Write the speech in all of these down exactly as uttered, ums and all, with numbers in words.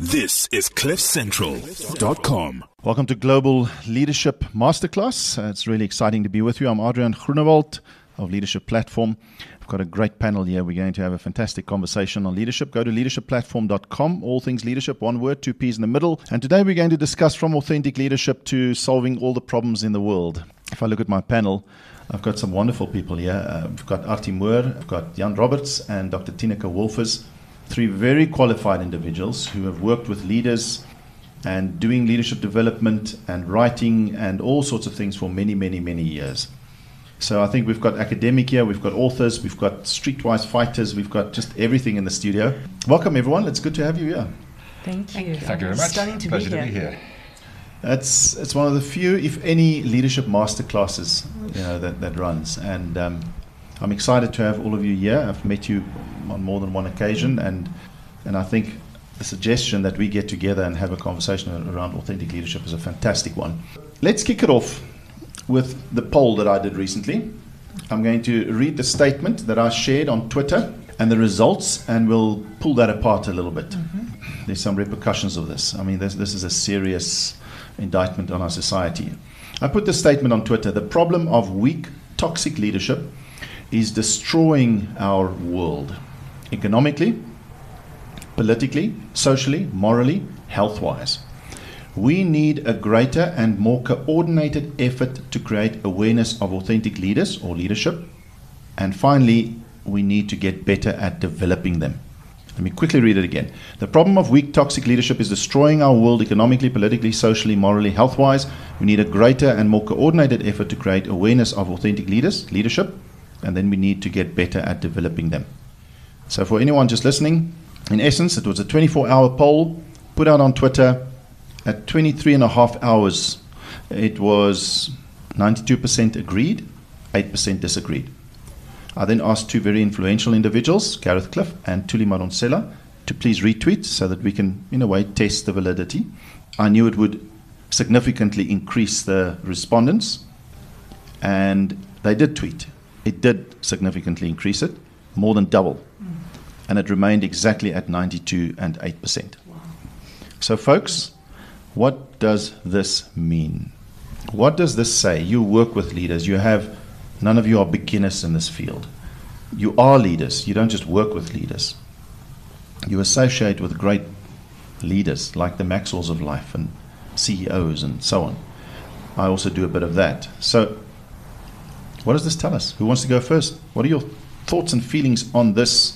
This is cliff central dot com. Welcome to Global Leadership Masterclass. Uh, it's really exciting to be with you. I'm Adrian Groenewald of Leadership Platform. I've got a great panel here. We're going to have a fantastic conversation on leadership. Go to leadership platform dot com. All things leadership, one word, two P's in the middle. And today we're going to discuss from authentic leadership to solving all the problems in the world. If I look at my panel, I've got some wonderful people here. Uh, I've got Artie Moore, I've got Jan Roberts, and Doctor Tineke Wolfers. Three very qualified individuals who have worked with leaders and doing leadership development and writing and all sorts of things for many, many, many years. So I think we've got academic here, we've got authors, we've got streetwise fighters, we've got just everything in the studio. Welcome, everyone. It's good to have you here. Thank you. Thank you very much. Stunning to Pleasure be to here. be here. It's it's one of the few, if any, leadership masterclasses you know that, that runs, and um, I'm excited to have all of you here. I've met you on more than one occasion, and and I think the suggestion that we get together and have a conversation around authentic leadership is a fantastic one. Let's kick it off with the poll that I did recently. I'm going to read the statement that I shared on Twitter and the results, and we'll pull that apart a little bit. Mm-hmm. There's some repercussions of this. I mean, this, this is a serious indictment on our society. I put this statement on Twitter: the problem of weak, toxic leadership is destroying our world, economically, politically, socially, morally, health-wise. We need a greater and more coordinated effort to create awareness of authentic leaders or leadership. And finally, we need to get better at developing them. Let me quickly read it again. The problem of weak, toxic leadership is destroying our world economically, politically, socially, morally, health-wise. We need a greater and more coordinated effort to create awareness of authentic leaders, leadership, and then we need to get better at developing them. So for anyone just listening, in essence, it was a twenty-four hour poll put out on Twitter. At twenty-three and a half hours, it was ninety-two percent agreed, eight percent disagreed. I then asked two very influential individuals, Gareth Cliff and Thuli Madonsela, to please retweet so that we can, in a way, test the validity. I knew it would significantly increase the respondents, and they did tweet. It did significantly increase it, more than double. Mm. And it remained exactly at ninety-two and eight percent. Wow. So folks, what does this mean? What does this say? You work with leaders. You have, none of you are beginners in this field. You are leaders. You don't just work with leaders. You associate with great leaders like the Maxwells of life and C E Os and so on. I also do a bit of that. So what does this tell us? Who wants to go first? What are your thoughts and feelings on this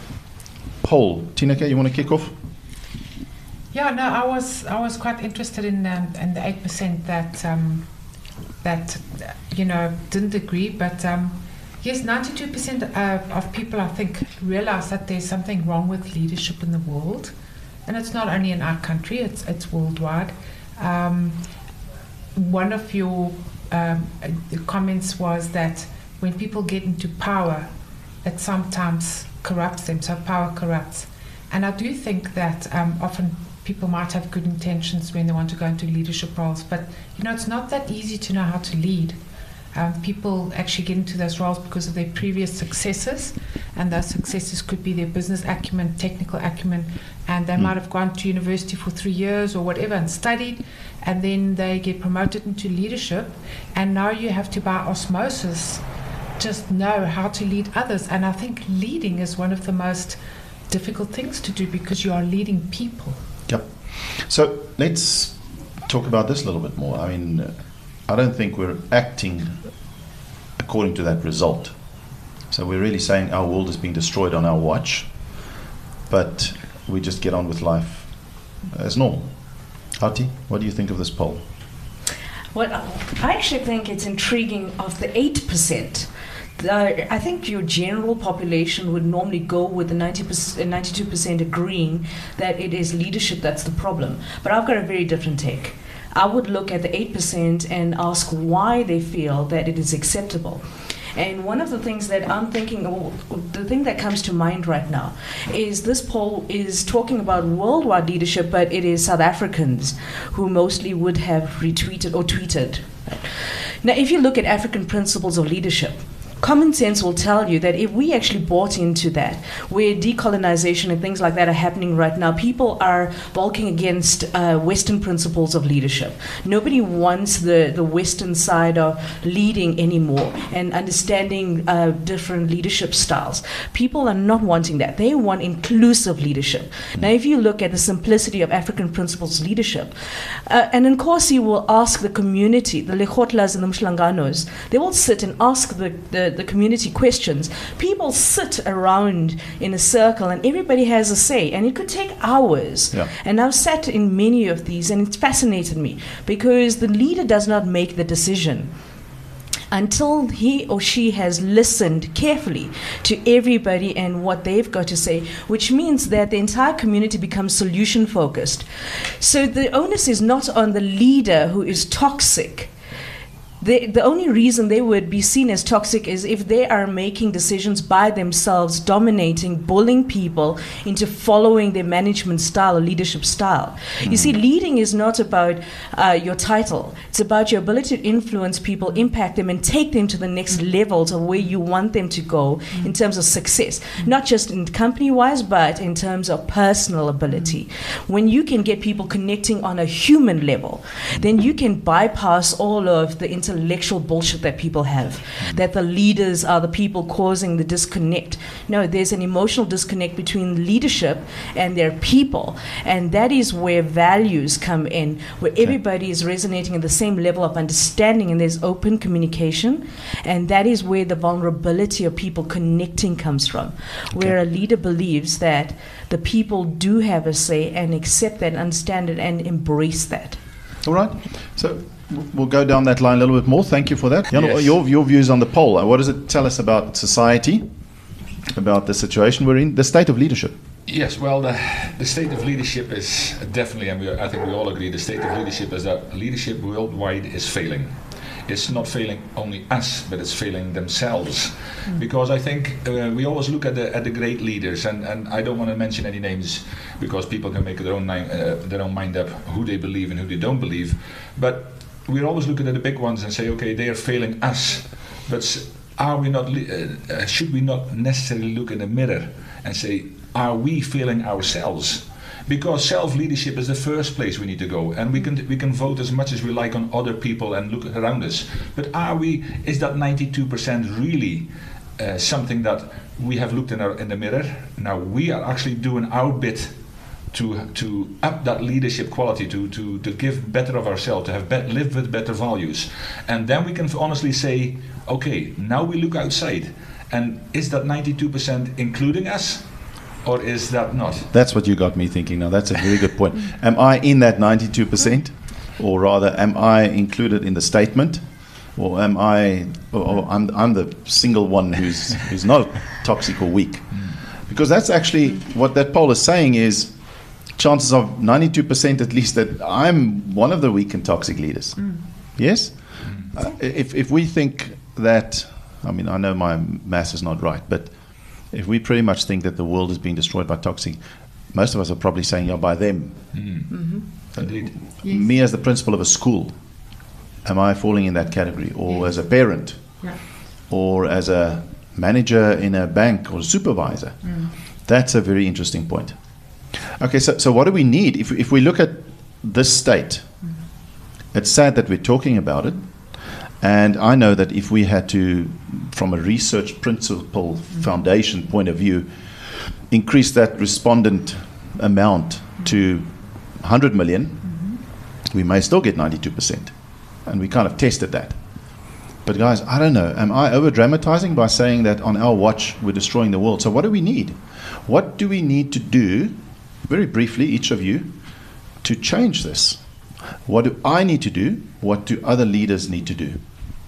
poll? Tineke, you want to kick off? Yeah, no, I was I was quite interested in um, in the eight percent that um, that uh, you know didn't agree, but um, yes, ninety-two percent uh, of people I think realize that there's something wrong with leadership in the world, and it's not only in our country; it's it's worldwide. Um, one of your um, the comments was that when people get into power, it sometimes corrupts them. So power corrupts, and I do think that um, often people might have good intentions when they want to go into leadership roles, but you know it's not that easy to know how to lead. Um, people actually get into those roles because of their previous successes, and those successes could be their business acumen, technical acumen, and they mm. might have gone to university for three years or whatever and studied, and then they get promoted into leadership, and now you have to, by osmosis, just know how to lead others. And I think leading is one of the most difficult things to do because you are leading people. Yep. So let's talk about this a little bit more. I mean, uh, I don't think we're acting according to that result. So we're really saying our world is being destroyed on our watch, but we just get on with life as normal. Artie, what do you think of this poll? Well, I actually think it's intriguing of the eight percent. Uh, I think your general population would normally go with the ninety percent, ninety-two percent agreeing that it is leadership that's the problem. But I've got a very different take. I would look at the eight percent and ask why they feel that it is acceptable. And one of the things that I'm thinking, or the thing that comes to mind right now, is this poll is talking about worldwide leadership, but it is South Africans who mostly would have retweeted or tweeted. Now, if you look at African principles of leadership, common sense will tell you that if we actually bought into that, where decolonization and things like that are happening right now, people are bulking against uh, Western principles of leadership. Nobody wants the, the Western side of leading anymore and understanding uh, different leadership styles. People are not wanting that. They want inclusive leadership. Now, if you look at the simplicity of African principles leadership, uh, and Nkosi will ask the community, the Lekgotlas and the Mhlanganos, they will sit and ask the, the, the community questions. People sit around in a circle and everybody has a say, and it could take hours. Yeah. And I've sat in many of these, and it's fascinated me because the leader does not make the decision until he or she has listened carefully to everybody and what they've got to say, which means that the entire community becomes solution focused. So the onus is not on the leader who is toxic. The, the only reason they would be seen as toxic is if they are making decisions by themselves, dominating, bullying people into following their management style or leadership style. Mm. You see, leading is not about uh, your title. It's about your ability to influence people, impact them, and take them to the next levels of where you want them to go mm. in terms of success. Not just in company-wise, but in terms of personal ability. When you can get people connecting on a human level, then you can bypass all of the intellectual intellectual bullshit that people have, mm. that the leaders are the people causing the disconnect. No, there's an emotional disconnect between leadership and their people, and that is where values come in, where okay. everybody is resonating at the same level of understanding, and there's open communication, and that is where the vulnerability of people connecting comes from, where okay. a leader believes that the people do have a say and accept that, understand it, and embrace that. All right. So we'll go down that line a little bit more. Thank you for that. Jan, Yes. your, your views on the poll. What does it tell us about society, about the situation we're in, the state of leadership? Yes, well, the, the state of leadership is definitely, and we, I think we all agree, the state of leadership is that leadership worldwide is failing. It's not failing only us, but it's failing themselves. Mm. Because I think uh, we always look at the at the great leaders, and, and I don't want to mention any names because people can make their own uh, their own mind up who they believe and who they don't believe. But we're always looking at the big ones and say, okay, they are failing us. But are we not? Uh, should we not necessarily look in the mirror and say, are we failing ourselves? Because self-leadership is the first place we need to go, and we can we can vote as much as we like on other people and look around us. But are we? Is that ninety-two percent really uh, something that we have looked in our in the mirror? Now we are actually doing our bit to to up that leadership quality, to to to give better of ourselves, to have be- live with better values, and then we can honestly say, okay, now we look outside, and is that ninety-two percent including us? Or is that not? That's what you got me thinking now. That's a very good point. Am I in that ninety-two percent? Or rather, am I included in the statement? Or am I, or, or I'm, I'm the single one who's, who's not toxic or weak? Because that's actually what that poll is saying is chances of ninety-two percent at least that I'm one of the weak and toxic leaders. Mm. Yes? Mm. Uh, if, if we think that, I mean, I know my math is not right, but if we pretty much think that the world is being destroyed by toxic, most of us are probably saying, yeah, by them. Mm. Mm-hmm. Indeed. Yes. Me as the principal of a school, am I falling in that category? Or yes. as a parent? Yeah. Or as a manager in a bank or a supervisor? Mm. That's a very interesting point. Okay, so, so what do we need? If, if we look at this state, mm. it's sad that we're talking about it. And I know that if we had to, from a research principle mm-hmm. foundation point of view, increase that respondent amount mm-hmm. to one hundred million, mm-hmm. we may still get ninety-two percent. And we kind of tested that. But guys, I don't know. Am I over-dramatizing by saying that on our watch we're destroying the world? So what do we need? What do we need to do, very briefly, each of you, to change this? What do I need to do? What do other leaders need to do?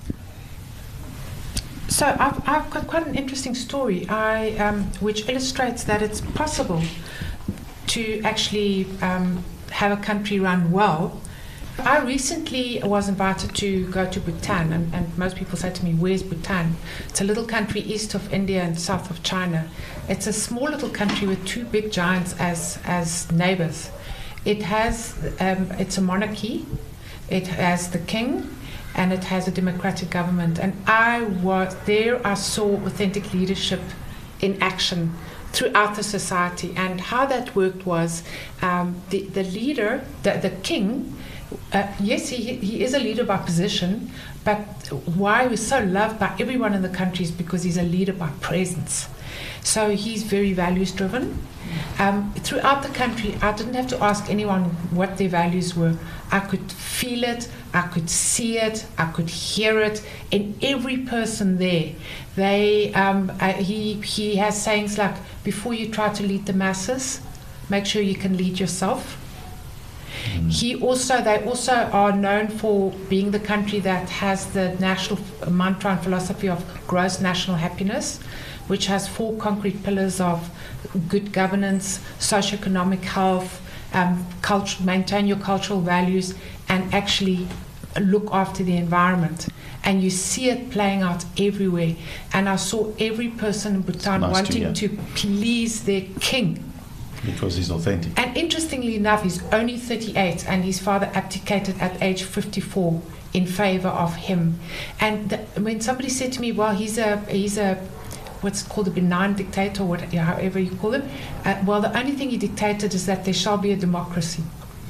So I've, I've got quite an interesting story, I, um, which illustrates that it's possible to actually um, have a country run well. I recently was invited to go to Bhutan, and, and most people say to me, where's Bhutan? It's a little country east of India and south of China. It's a small little country with two big giants as, as neighbors. It has, um, it's a monarchy. It has the king. and it has a democratic government. And I was there, I saw authentic leadership in action throughout the society. And how that worked was um, the, the leader, the, the king, uh, yes, he, he is a leader by position, but why he's so loved by everyone in the country is because he's a leader by presence. So he's very values driven. Um, throughout the country, I didn't have to ask anyone what their values were. I could feel it, I could see it, I could hear it in every person there. They, um, uh, he, he has sayings like, before you try to lead the masses, make sure you can lead yourself. Mm. He also, they also are known for being the country that has the national mantra and philosophy of gross national happiness, which has four concrete pillars of good governance, socioeconomic health, um, culture, maintain your cultural values, and actually look after the environment. And you see it playing out everywhere. And I saw every person in Bhutan nice wanting to, to please their king. Because he's authentic. And interestingly enough, he's only thirty-eight, and his father abdicated at age fifty-four in favor of him. And the, when somebody said to me, well, he's a he's a what's called a benign dictator, or however you call him, uh, well, the only thing he dictated is that there shall be a democracy.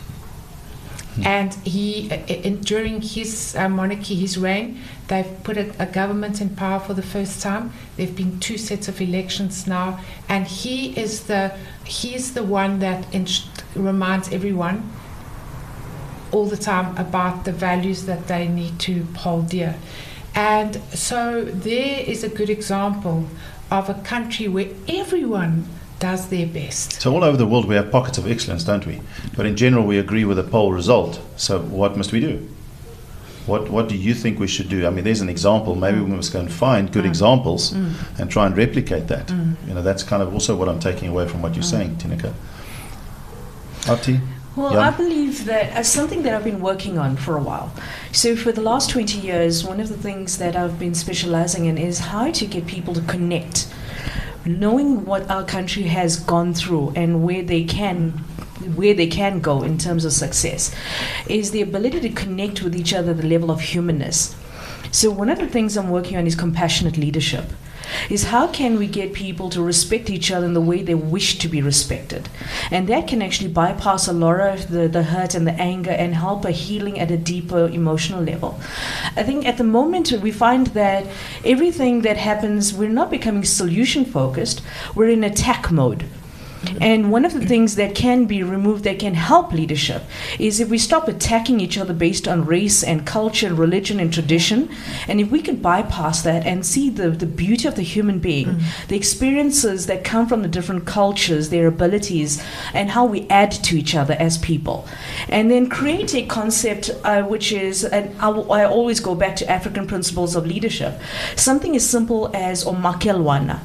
Hmm. And he, uh, in, during his uh, monarchy, his reign, they've put a, a government in power for the first time. There have been two sets of elections now, and he is the he is the one that inst- reminds everyone all the time about the values that they need to hold dear. And so there is a good example of a country where everyone does their best. So all over the world we have pockets of excellence, don't we? But in general we agree with the poll result. So what must we do? What what do you think we should do? I mean, there's an example. Maybe mm. we must go and find good mm. examples mm. and try and replicate that. Mm. You know, that's kind of also what I'm taking away from what you're mm. saying, Tineka. Artie? Well, yeah. I believe that as something that I've been working on for a while. So for the last twenty years, one of the things that I've been specializing in is how to get people to connect, knowing what our country has gone through and where they can where they can go in terms of success, is the ability to connect with each other at the level of humanness. So one of the things I'm working on is compassionate leadership. Is how can we get people to respect each other in the way they wish to be respected? And that can actually bypass a lot of the, the hurt and the anger and help a healing at a deeper emotional level. I think at the moment we find that everything that happens, we're not becoming solution focused, we're in attack mode. And one of the things that can be removed that can help leadership is if we stop attacking each other based on race and culture, religion and tradition, and if we could bypass that and see the, the beauty of the human being, mm. the experiences that come from the different cultures, their abilities, and how we add to each other as people. And then create a concept uh, which is, and I, w- I always go back to African principles of leadership, something as simple as Omakelwana.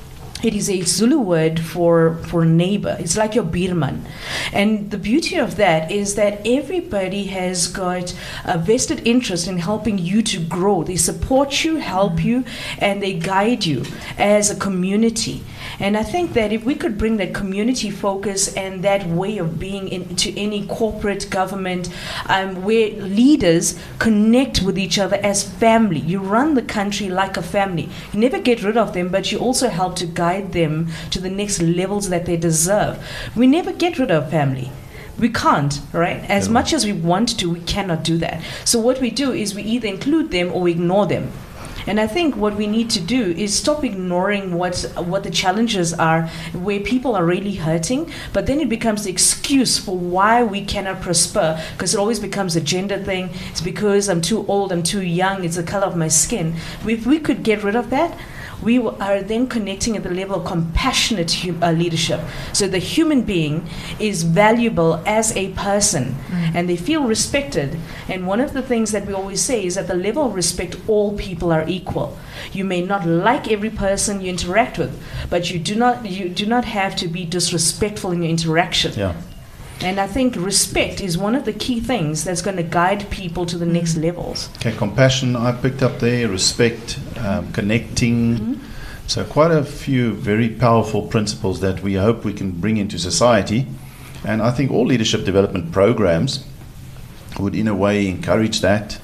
It is a Zulu word for, for neighbor. It's like your birman. And the beauty of that is that everybody has got a vested interest in helping you to grow. They support you, help you, and they guide you as a community. And I think that if we could bring that community focus and that way of being into any corporate government um, where leaders connect with each other as family. You run the country like a family. You never get rid of them, but you also help to guide them to the next levels that they deserve. We never get rid of family. We can't, right? As yeah. much as we want to, we cannot do that. So what we do is we either include them or we ignore them. And I think what we need to do is stop ignoring what what the challenges are, where people are really hurting, but then it becomes the excuse for why we cannot prosper, because it always becomes a gender thing. It's because I'm too old, I'm too young, it's the color of my skin. If we could get rid of that, we are then connecting at the level of compassionate hum- uh, leadership. So the human being is valuable as a person, mm. and they feel respected. And one of the things that we always say is at the level of respect, all people are equal. You may not like every person you interact with, but you do not you do not have to be disrespectful in your interaction. Yeah. And I think respect is one of the key things that's going to guide people to the next levels. Okay, compassion I picked up there, respect, um, connecting. Mm-hmm. So quite a few very powerful principles that we hope we can bring into society. And I think all leadership development programs would in a way encourage that.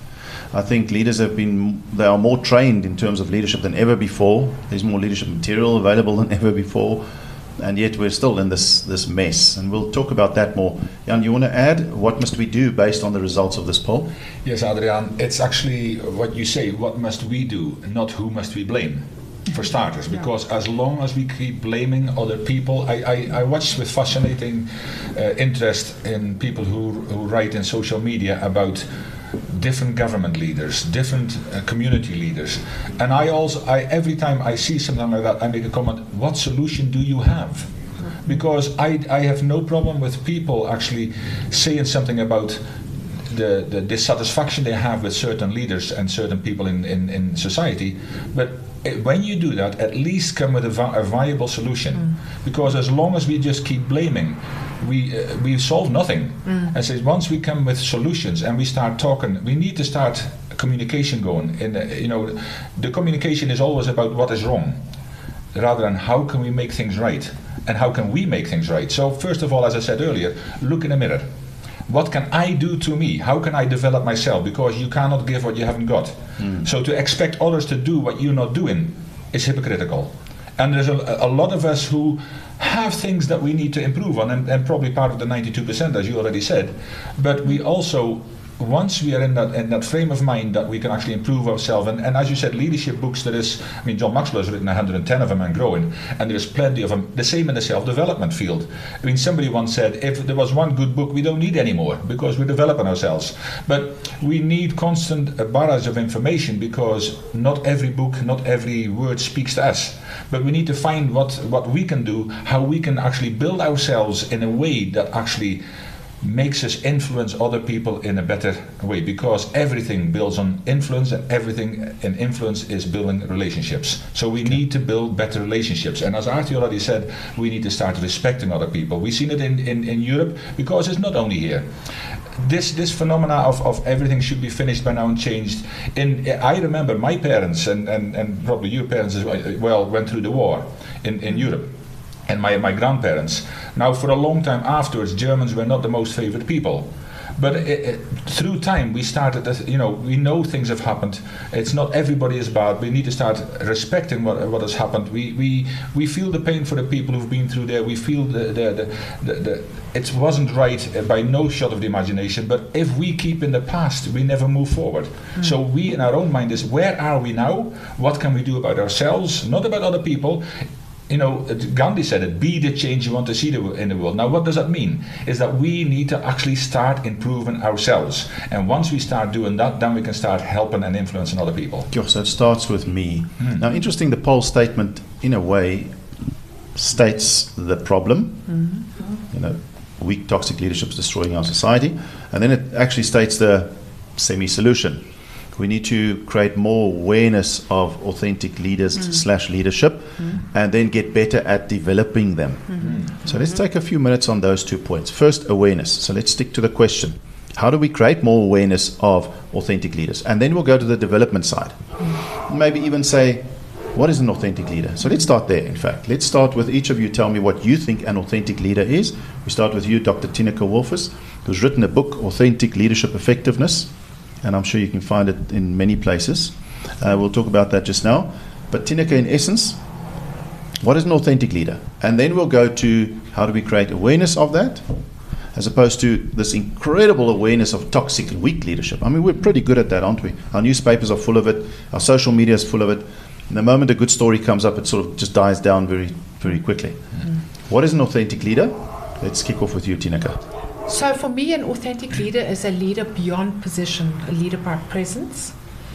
I think leaders have been, they are more trained in terms of leadership than ever before. There's more leadership material available than ever before. And yet we're still in this, this mess. And we'll talk about that more. Jan, you want to add? What must we do based on the results of this poll? Yes, Adriaan, it's actually what you say, what must we do, not who must we blame, for starters. Because as long as we keep blaming other people, I, I, I watch with fascinating uh, interest in people who, who write in social media about different government leaders, different uh, community leaders, and I also, I every time I see something like that, I make a comment: what solution do you have? Because I, I have no problem with people actually saying something about the, the dissatisfaction they have with certain leaders and certain people in, in, in society, but it, when you do that, at least come with a, vi- a viable solution. Mm. Because as long as we just keep blaming, we uh, we solve nothing. Mm. And so once we come with solutions and we start talking, we need to start communication going. And uh, you know, the communication is always about what is wrong, rather than how can we make things right and how can we make things right. So first of all, as I said earlier, look in the mirror. What can I do to me? How can I develop myself? Because you cannot give what you haven't got. Mm. So to expect others to do what you're not doing is hypocritical. And there's a, a lot of us who have things that we need to improve on, and, and probably part of the ninety-two percent, as you already said. But we also, once we are in that in that frame of mind that we can actually improve ourselves, and, and as you said, leadership books, there is, I mean, John Maxwell has written one hundred ten of them and growing, and there's plenty of them, the same in the self-development field. I mean, somebody once said, if there was one good book, we don't need any more, because we're developing ourselves. But we need constant uh, barrage of information, because not every book, not every word speaks to us. But we need to find what, what we can do, how we can actually build ourselves in a way that actually makes us influence other people in a better way, because everything builds on influence, and everything in influence is building relationships. So we need to build better relationships, and as Artie already said, we need to start respecting other people. We've seen it in, in, in Europe, because it's not only here. This this phenomena of, of everything should be finished by now and changed. In I remember my parents, and, and, and probably your parents as well, went through the war in, in Europe. And my, my grandparents. Now, for a long time afterwards, Germans were not the most favored people. But it, it, through time, we started, to, you know, we know things have happened. It's not everybody is bad. We need to start respecting what, what has happened. We, we we feel the pain for the people who've been through there. We feel the, the, the, the, the it wasn't right by no shot of the imagination. But if we keep in the past, we never move forward. Mm. So we, in our own mind, is where are we now? What can we do about ourselves? Not about other people. You know, Gandhi said it, be the change you want to see in the world. Now, what does that mean? Is that we need to actually start improving ourselves. And once we start doing that, then we can start helping and influencing other people. So it starts with me. Hmm. Now, interesting, the poll statement, in a way, states the problem. Mm-hmm. You know, weak, toxic leadership is destroying our society. And then it actually states the semi-solution. We need to create more awareness of authentic leaders mm. slash leadership mm. and then get better at developing them. Mm-hmm. So let's take a few minutes on those two points. First, awareness. So let's stick to the question. How do we create more awareness of authentic leaders? And then we'll go to the development side. Mm. Maybe even say, what is an authentic leader? So let's start there, in fact. Let's start with each of you tell me what you think an authentic leader is. We start with you, Doctor Tineke Wolfers, who's written a book, Authentic Leadership Effectiveness. And I'm sure you can find it in many places. Uh, we'll talk about that just now. But Tineke, in essence, what is an authentic leader? And then we'll go to how do we create awareness of that, as opposed to this incredible awareness of toxic and weak leadership. I mean, we're pretty good at that, aren't we? Our newspapers are full of it. Our social media is full of it. And the moment a good story comes up, it sort of just dies down very, very quickly. Mm. What is an authentic leader? Let's kick off with you, Tineke. So for me, an authentic leader is a leader beyond position, a leader by presence.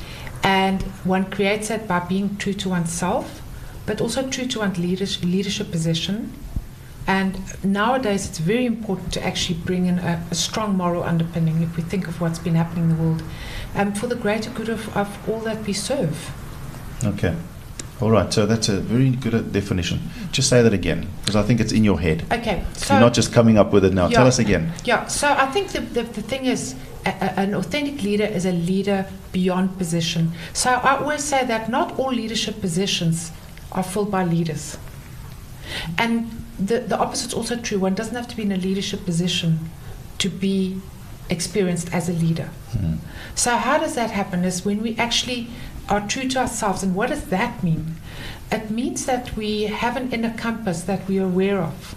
And one creates that by being true to oneself, but also true to one's leadership, leadership position. And nowadays, it's very important to actually bring in a, a strong moral underpinning, if we think of what's been happening in the world, um, for the greater good of, of all that we serve. Okay. All right, so that's a very good definition. Just say that again, because I think it's in your head. Okay. So you're not just coming up with it now. Yeah, Tell us again. Yeah, so I think the, the, the thing is, a, a, an authentic leader is a leader beyond position. So I always say that not all leadership positions are filled by leaders. And the, the opposite's also true. One doesn't have to be in a leadership position to be experienced as a leader. Mm. So how does that happen? Is when we actually are true to ourselves. And what does that mean? It means that we have an inner compass that we are aware of,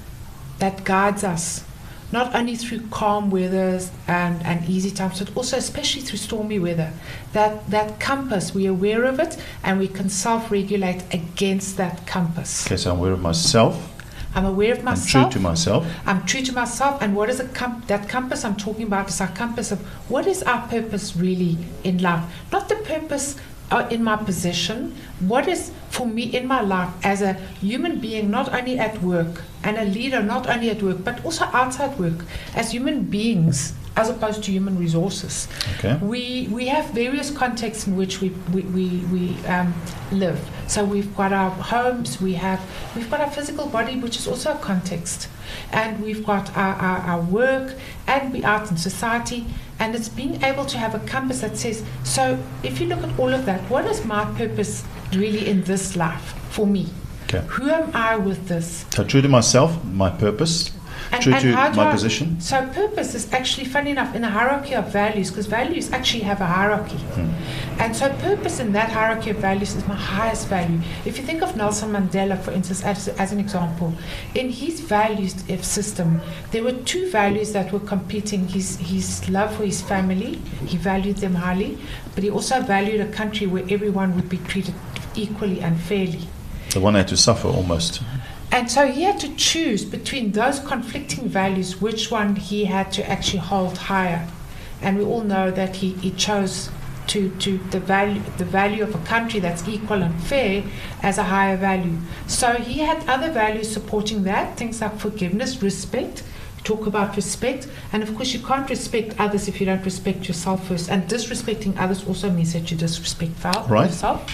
that guides us, not only through calm weathers and, and easy times, but also especially through stormy weather. That, that compass, we're aware of it, and we can self-regulate against that compass. Okay, so I'm aware of myself. I'm aware of I'm myself. true to myself. I'm true to myself. And what is a comp- that compass I'm talking about is our compass of what is our purpose really in life? Not the purpose uh, in my position. What is for me in my life as a human being, not only at work, and a leader not only at work, but also outside work, as human beings, as opposed to human resources. Okay. We we have various contexts in which we we, we, we um, live. So we've got our homes, we have we've got our physical body, which is also a context, and we've got our, our, our work, and we're out in society, and it's being able to have a compass that says, so if you look at all of that, what is my purpose really in this life for me? Okay. Who am I with this? So true to myself, my purpose. And, True and to how do my I- position. So purpose is actually, funny enough, in a hierarchy of values, because values actually have a hierarchy. Hmm. And so purpose in that hierarchy of values is my highest value. If you think of Nelson Mandela, for instance, as, as an example, in his values system, there were two values that were competing. His, his love for his family, he valued them highly, but he also valued a country where everyone would be treated equally and fairly. The one had to suffer almost. And so he had to choose between those conflicting values, which one he had to actually hold higher. And we all know that he, he chose to, to the value the value of a country that's equal and fair as a higher value. So he had other values supporting that, things like forgiveness, respect. Talk about respect, and of course you can't respect others if you don't respect yourself first. And disrespecting others also means that you disrespect yourself. Right.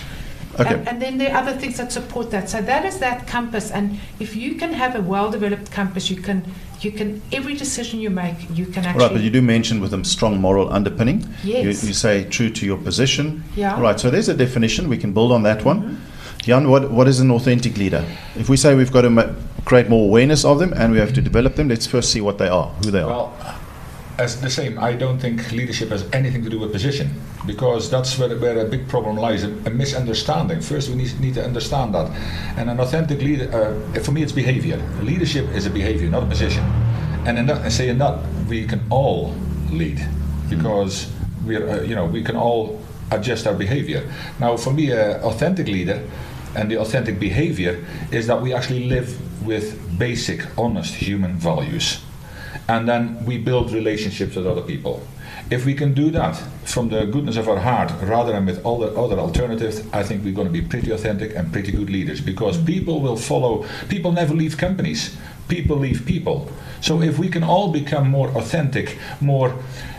Okay. And, and then there are other things that support that. So that is that compass. And if you can have a well-developed compass, you can, you can every decision you make, you can actually. Right, but you do mention with a strong moral underpinning. Yes. You, you say true to your position. Yeah. All right, so there's a definition. We can build on that one. Mm-hmm. Jan, what, what is an authentic leader? If we say we've got to ma- create more awareness of them and we have to develop them, let's first see what they are, who they are. Well, as the same, I don't think leadership has anything to do with position, because that's where, where a big problem lies, a, a misunderstanding. First, we need, need to understand that. And an authentic leader, uh, for me, it's behavior. Leadership is a behavior, not a position. And in that, saying that, we can all lead, because we're, uh, you know, we can all adjust our behavior. Now, for me, an authentic leader and the authentic behavior is that we actually live with basic, honest human values. And then we build relationships with other people. If we can do that from the goodness of our heart rather than with all the other alternatives, I think we're going to be pretty authentic and pretty good leaders, because people will follow. People never leave companies. People leave people. So if we can all become more authentic, more,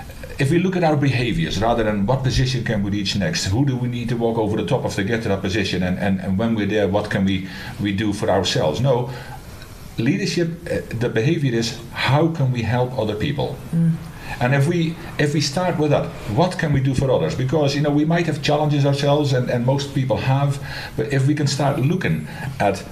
if we look at our behaviors rather than what position can we reach next, who do we need to walk over the top of to get to that position, and, and, and when we're there, what can we, we do for ourselves? No. Leadership, uh, the behavior is how can we help other people, mm. and if we if we start with that, what can we do for others? Because you know we might have challenges ourselves, and, and most people have, but if we can start looking at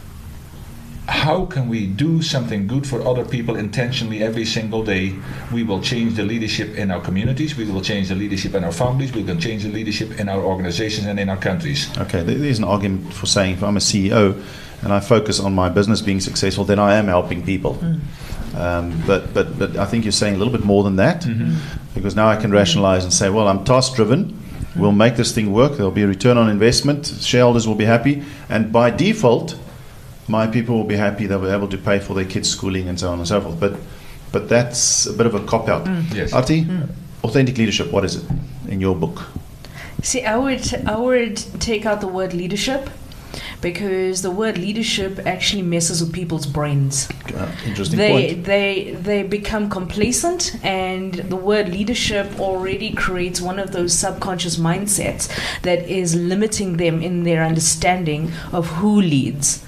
how can we do something good for other people intentionally every single day, we will change the leadership in our communities, we will change the leadership in our families, we can change the leadership in our organizations and in our countries. Okay, there's an argument for saying if I'm a C E O and I focus on my business being successful, then I am helping people. Mm. Um, but, but, but I think you're saying a little bit more than that, mm-hmm. because now I can rationalize and say, well, I'm task-driven, mm. we'll make this thing work, there'll be a return on investment, shareholders will be happy, and by default, my people will be happy, they'll be able to pay for their kids' schooling and so on and so forth. But but that's a bit of a cop-out. Mm. Yes. Artie, Mm. authentic leadership, what is it in your book? See, I would I would take out the word leadership, because the word leadership actually messes with people's brains. Uh, interesting They point. they they become complacent, and the word leadership already creates one of those subconscious mindsets that is limiting them in their understanding of who leads.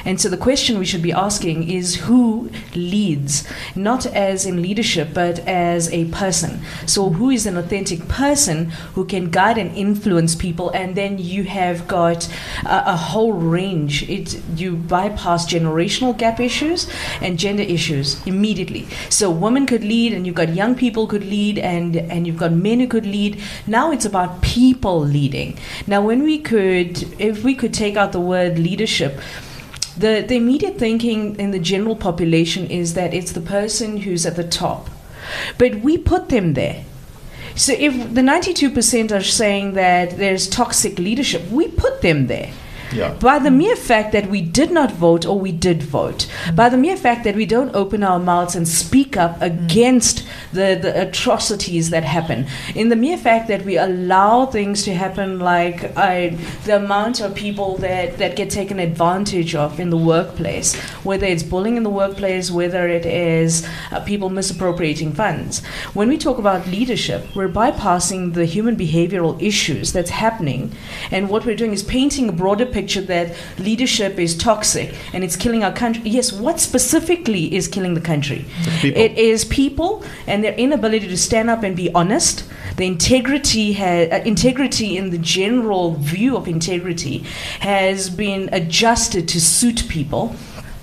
And so the question we should be asking is who leads, not as in leadership, but as a person. So who is an authentic person who can guide and influence people, and then you have got a, a whole range. It, you bypass generational gap issues and gender issues immediately. So women could lead, and you've got young people could lead, and, and you've got men who could lead. Now it's about people leading. Now when we could, if we could take out the word leadership, the, the immediate thinking in the general population is that it's the person who's at the top. But we put them there. So if the ninety-two percent are saying that there's toxic leadership, we put them there. Yeah. By the mere fact that we did not vote or we did vote, by the mere fact that we don't open our mouths and speak up against the, the atrocities that happen, in the mere fact that we allow things to happen, like uh, the amount of people that, that get taken advantage of in the workplace, whether it's bullying in the workplace, whether it is uh, people misappropriating funds. When we talk about leadership, we're bypassing the human behavioral issues that's happening, and what we're doing is painting a broader picture that leadership is toxic and it's killing our country. Yes, what specifically is killing the country? It is people and their inability to stand up and be honest. The integrity, ha- uh, integrity in the general view of integrity has been adjusted to suit people.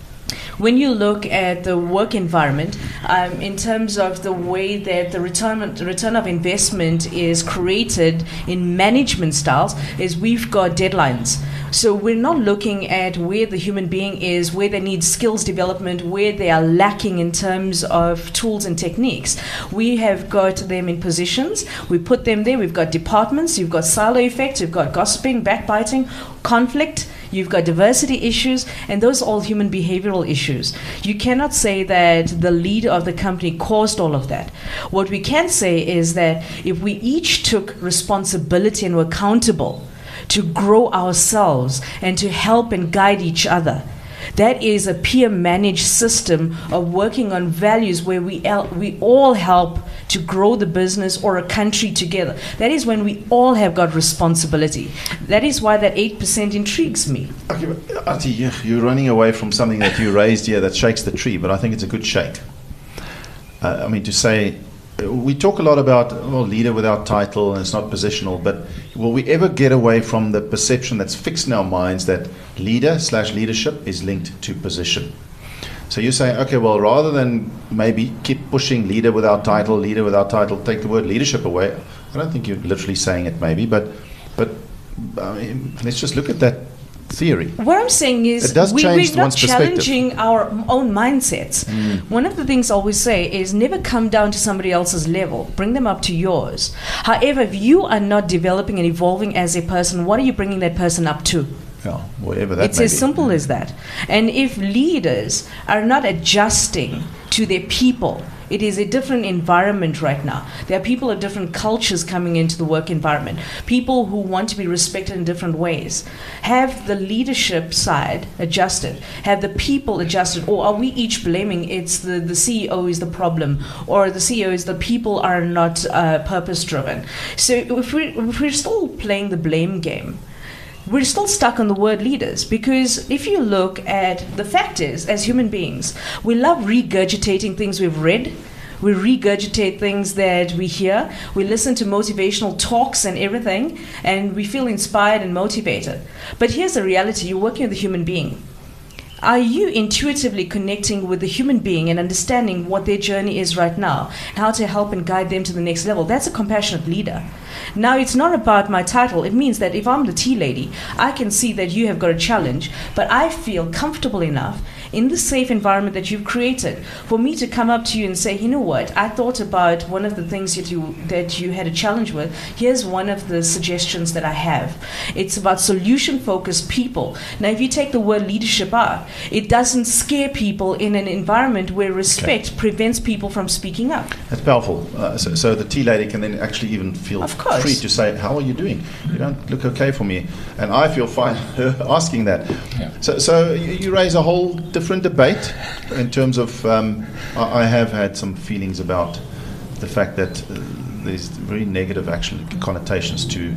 When you look at the work environment, um, in terms of the way that the return, return of investment is created in management styles, is we've got deadlines. So we're not looking at where the human being is, where they need skills development, where they are lacking in terms of tools and techniques. We have got them in positions, we put them there, we've got departments, you've got silo effects, you've got gossiping, backbiting, conflict, you've got diversity issues, and those are all human behavioral issues. You cannot say that the leader of the company caused all of that. What we can say is that if we each took responsibility and were accountable to grow ourselves and to help and guide each other, that is a peer-managed system of working on values where we el- we all help to grow the business or a country together. That is when we all have got responsibility. That is why that eight percent intrigues me. Okay, but Ati, you- you're running away from something that you raised here that shakes the tree, but I think it's a good shake. Uh, I mean, to say, uh, we talk a lot about, well, leader without title and it's not positional, but will we ever get away from the perception that's fixed in our minds that leader slash leadership is linked to position? So you're saying, okay, well, rather than maybe keep pushing leader without title, leader without title, take the word leadership away. I don't think you're literally saying it maybe, but but I mean, let's just look at that theory. What I'm saying is It does we, change we're not one's perspective. challenging our own mindsets. One of the things I always say is never come down to somebody else's level. Bring them up to yours. However, if you are not developing and evolving as a person, what are you bringing that person up to? Yeah, whatever that It's may as be. simple as that. And if leaders are not adjusting to their people, it is a different environment right now. There are people of different cultures coming into the work environment, people who want to be respected in different ways. Have the leadership side adjusted? Have the people adjusted? Or are we each blaming it's the, the C E O is the problem, or the C E O is the people are not uh, purpose-driven? So if we're, if we're still playing the blame game, we're still stuck on the word leaders, because if you look at the fact is, as human beings, we love regurgitating things we've read. We regurgitate things that we hear. We listen to motivational talks and everything, and we feel inspired and motivated. But here's the reality. You're working with a human being. Are you intuitively connecting with the human being and understanding what their journey is right now, and how to help and guide them to the next level? That's a compassionate leader. Now, it's not about my title. It means that if I'm the tea lady, I can see that you have got a challenge, but I feel comfortable enough in the safe environment that you've created for me to come up to you and say, you know what, I thought about one of the things that you that you had a challenge with. Here's one of the suggestions that I have. It's about solution-focused people. Now, if you take the word leadership out, it doesn't scare people in an environment where respect Okay. prevents people from speaking up. That's powerful. Uh, so, so the tea lady can then actually even feel Of course. free to say, how are you doing? You don't look okay for me. And I feel fine asking that. Yeah. So, so you, you raise a whole different debate in terms of, um, I, I have had some feelings about the fact that uh, there's very negative actually connotations to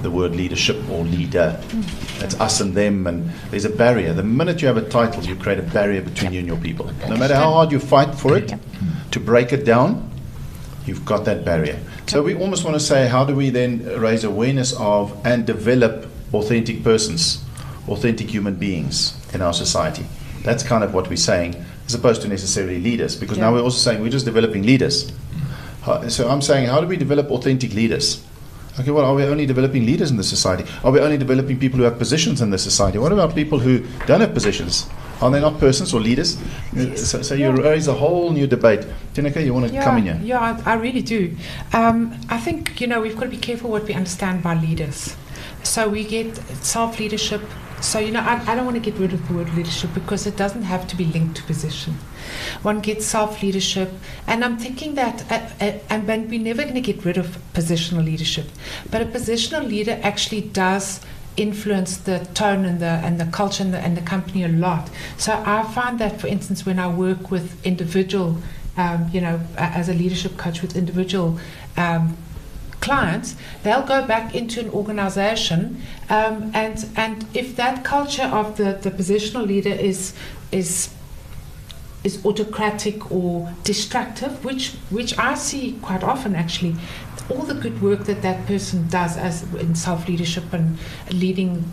the word leadership or leader. It's us and them, and there's a barrier. The minute you have a title, you create a barrier between you and your people. No matter how hard you fight for it, to break it down, you've got that barrier. So we almost want to say, how do we then raise awareness of and develop authentic persons, authentic human beings in our society? That's kind of what we're saying, as opposed to necessarily leaders, because Yeah. now we're also saying we're just developing leaders. How- So I'm saying, how do we develop authentic leaders? Okay, well, are we only developing leaders in the society? Are we only developing people who have positions in the society? What about people who don't have positions? Are they not persons or leaders? So, so you Yeah. raise a whole new debate. Tineke, you want to Yeah, come in here? yeah, I, I really do. Um, I think, you know, we've got to be careful what we understand by leaders. So we get self-leadership. So, you know, I, I don't want to get rid of the word leadership because it doesn't have to be linked to position. One gets self-leadership. And I'm thinking that, uh, uh, and then we're never going to get rid of positional leadership. But a positional leader actually does influence the tone and the and the culture and the, and the company a lot. So I find that, for instance, when I work with individual, um, you know, a- as a leadership coach with individual um, clients, they'll go back into an organization, um, and and if that culture of the, the positional leader is is is autocratic or destructive, which which I see quite often actually, all the good work that that person does as in self-leadership and leading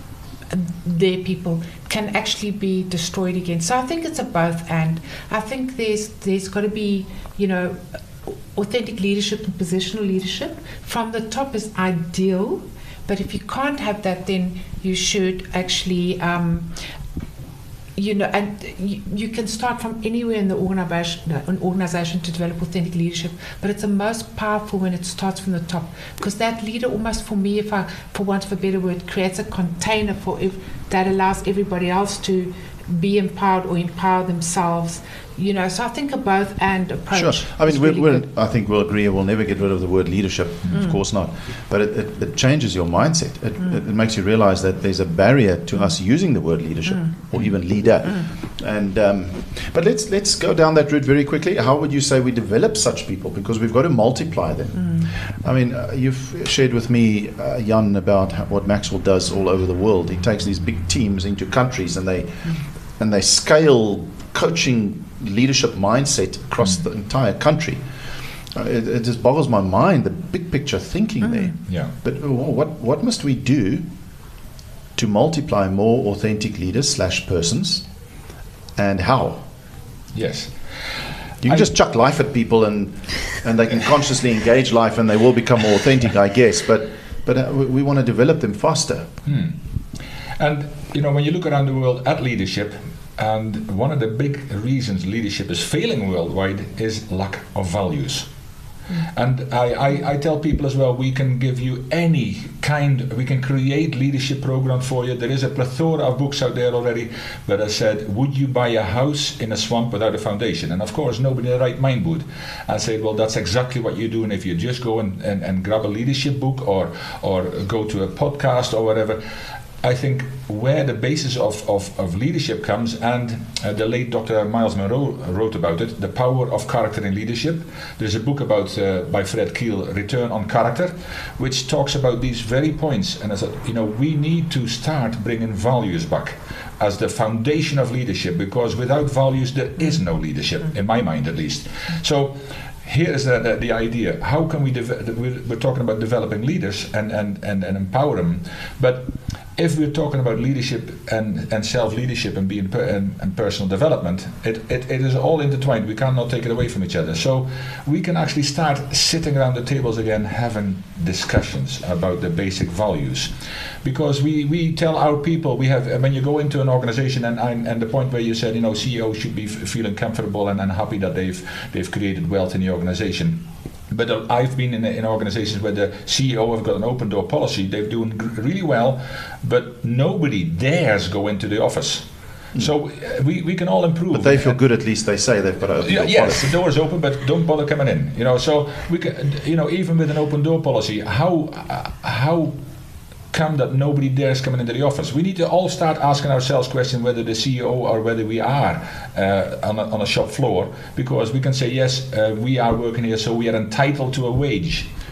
their people can actually be destroyed again. So I think it's a both and. I think there's there's got to be, you know, authentic leadership and positional leadership. From the top is ideal, but if you can't have that, then you should actually um, you know, and you, you can start from anywhere in the organization, an organization to develop authentic leadership, but it's the most powerful when it starts from the top, because that leader almost, for me, if I, for want of a better word, creates a container for if, that allows everybody else to be empowered or empower themselves. You know, so I think a both and approach. Sure. I mean, is we'll, really we'll, good. I think we'll agree we'll never get rid of the word leadership. Mm. Of course not. But it, it, it changes your mindset. It, Mm. it, it makes you realize that there's a barrier to us using the word leadership Mm. or even leader. Mm. And um, but let's let's go down that route very quickly. How would you say we develop such people? Because we've got to multiply them. Mm. I mean, uh, you've shared with me, uh, Jan, about how, what Maxwell does all over the world. He takes these big teams into countries and they and they scale coaching leadership mindset across Mm. the entire country. Uh, it, it just boggles my mind, the big picture thinking Mm. there. Yeah. But uh, what what must we do to multiply more authentic leaders slash persons, and how? Yes. You can I- just chuck life at people and and they can consciously engage life and they will become more authentic, I guess. But but uh, we, we want to develop them faster. Hmm. And you know, when you look around the world at leadership, and one of the big reasons leadership is failing worldwide is lack of values. And I, I, I tell people as well, we can give you any kind, we can create leadership program for you. There is a plethora of books out there already, but I said, would you buy a house in a swamp without a foundation? And of course, nobody in their right mind would. I said, well, that's exactly what you're doing if you just go and, and, and grab a leadership book or, or go to a podcast or whatever. I think where the basis of, of, of leadership comes, and uh, the late Doctor Miles Monroe wrote about it, The Power of Character in Leadership. There's a book about uh, by Fred Keel, Return on Character, which talks about these very points. And I said, you know, we need to start bringing values back as the foundation of leadership, because without values there is no leadership, in my mind at least. So here is the, the, the idea. How can we, deve- we're, we're talking about developing leaders and, and, and, and empower them, but if we're talking about leadership and, and self-leadership and being per, and, and personal development, it, it, it is all intertwined. We cannot take it away from each other. So we can actually start sitting around the tables again, having discussions about the basic values. Because we, we tell our people, we have, when you go into an organization, and, and, and the point where you said, you know, C E Os should be f- feeling comfortable and, and happy that they've, they've created wealth in the organization. But uh, I've been in, in organizations where the C E O have got an open door policy. They're doing g- really well, but nobody dares go into the office. Mm. So uh, we, we can all improve. But they feel good, at least they say they've got an open Yeah, door yes, policy. the door is open, but don't bother coming in. You know, so we can, you know, even with an open door policy, how uh, how come that nobody dares coming into the office? We need to all start asking ourselves questions whether the C E O or whether we are uh, on, a, on a shop floor, because we can say yes, uh, we are working here, so we are entitled to a wage.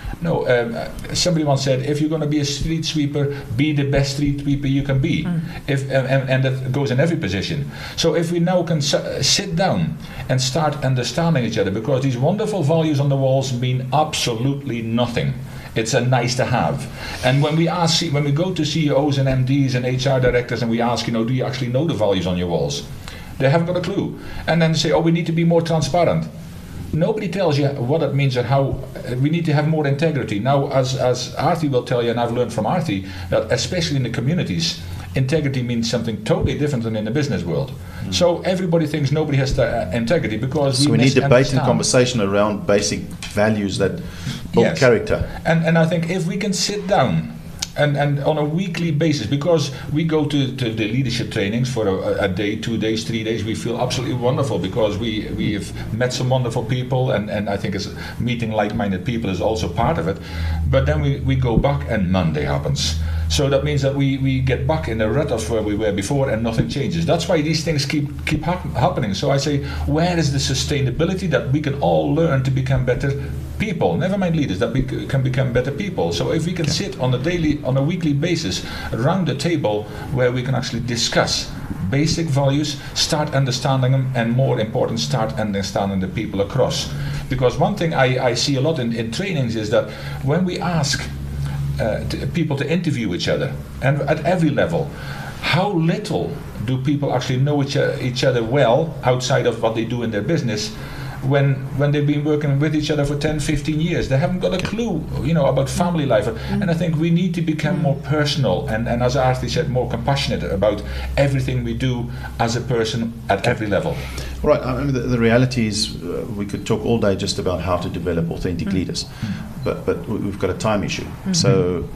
No, um, uh, somebody once said, if you're going to be a street sweeper, be the best street sweeper you can be. Mm. If um, and, and that goes in every position. So if we now can su- sit down and start understanding each other, because these wonderful values on the walls mean absolutely nothing. It's a nice to have. And when we ask, when we go to C E Os and M Ds and H R directors and we ask, you know, do you actually know the values on your walls? They haven't got a clue. And then they say, oh, we need to be more transparent. Nobody tells you what it means and how uh, we need to have more integrity. Now, as, as Artie will tell you, and I've learned from Artie, that especially in the communities, integrity means something totally different than in the business world. Mm. So everybody thinks nobody has the, uh, integrity because so we we need debate and understand. conversation around basic values that build Yes. character. And, and I think if we can sit down and, and on a weekly basis, because we go to, to the leadership trainings for a, a day, two days, three days, we feel absolutely wonderful because we, we have met some wonderful people, and, and I think it's meeting like-minded people is also part of it. But then we, we go back and Monday happens. So that means that we, we get back in the rut of where we were before and nothing changes. That's why these things keep keep hap- happening. So I say, where is the sustainability that we can all learn to become better people? Never mind leaders, that we c- can become better people. So if we can sit on a daily, on a weekly basis around the table where we can actually discuss basic values, start understanding them, and more important, start understanding the people across. Because one thing I, I see a lot in, in trainings is that when we ask Uh, to people to interview each other, and at every level, how little do people actually know each, uh, each other well outside of what they do in their business when when they've been working with each other for ten, fifteen years. They haven't got a clue, you know, about family life. Mm. And I think we need to become mm. more personal and, and as Artie said, more compassionate about everything we do as a person at every level. Right. I mean, the, the reality is, uh, we could talk all day just about how to develop authentic mm. leaders, mm. but but we've got a time issue. Mm-hmm. So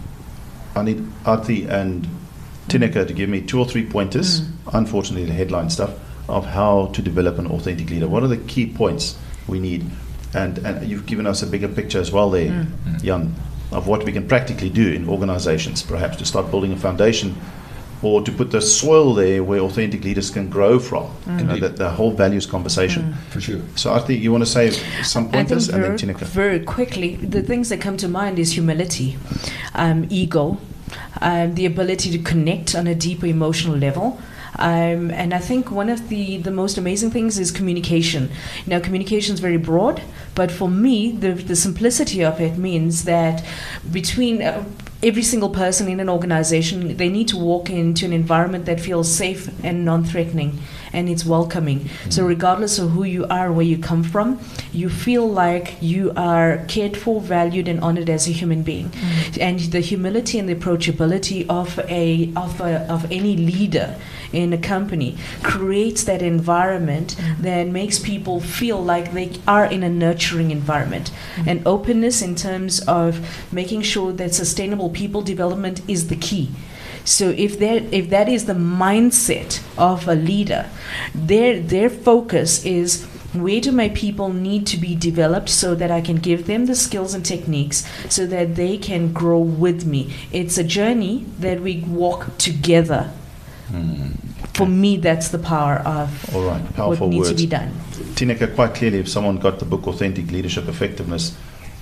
I need Artie and Tineke to give me two or three pointers. Mm. Unfortunately, the headline stuff of how to develop an authentic leader. What are the key points we need? And and you've given us a bigger picture as well there, mm. Jan, of what we can practically do in organizations, perhaps to start building a foundation, or to put the soil there where authentic leaders can grow from. Mm. You know, the, the whole values conversation. Mm. For sure. So Artie, you want to say some pointers? I think very, and then Tineke. very quickly, the things that come to mind is humility, um, ego, um, the ability to connect on a deeper emotional level. Um, and I think one of the, the most amazing things is communication. Now, communication is very broad, but for me, the, the simplicity of it means that between uh, every single person in an organization, they need to walk into an environment that feels safe and non-threatening, and it's welcoming. Mm-hmm. So regardless of who you are, where you come from, you feel like you are cared for, valued, and honored as a human being. Mm-hmm. And the humility and the approachability of a of a, of any leader in a company creates that environment mm-hmm. that makes people feel like they are in a nurturing environment. Mm-hmm. And openness in terms of making sure that sustainable people development is the key. So if that if that is the mindset of a leader, their their focus is, where do my people need to be developed so that I can give them the skills and techniques so that they can grow with me. It's a journey that we walk together. Mm. For me, that's the power of All right. Powerful what needs words. to be done. Tineke, quite clearly, if someone got the book Authentic Leadership Effectiveness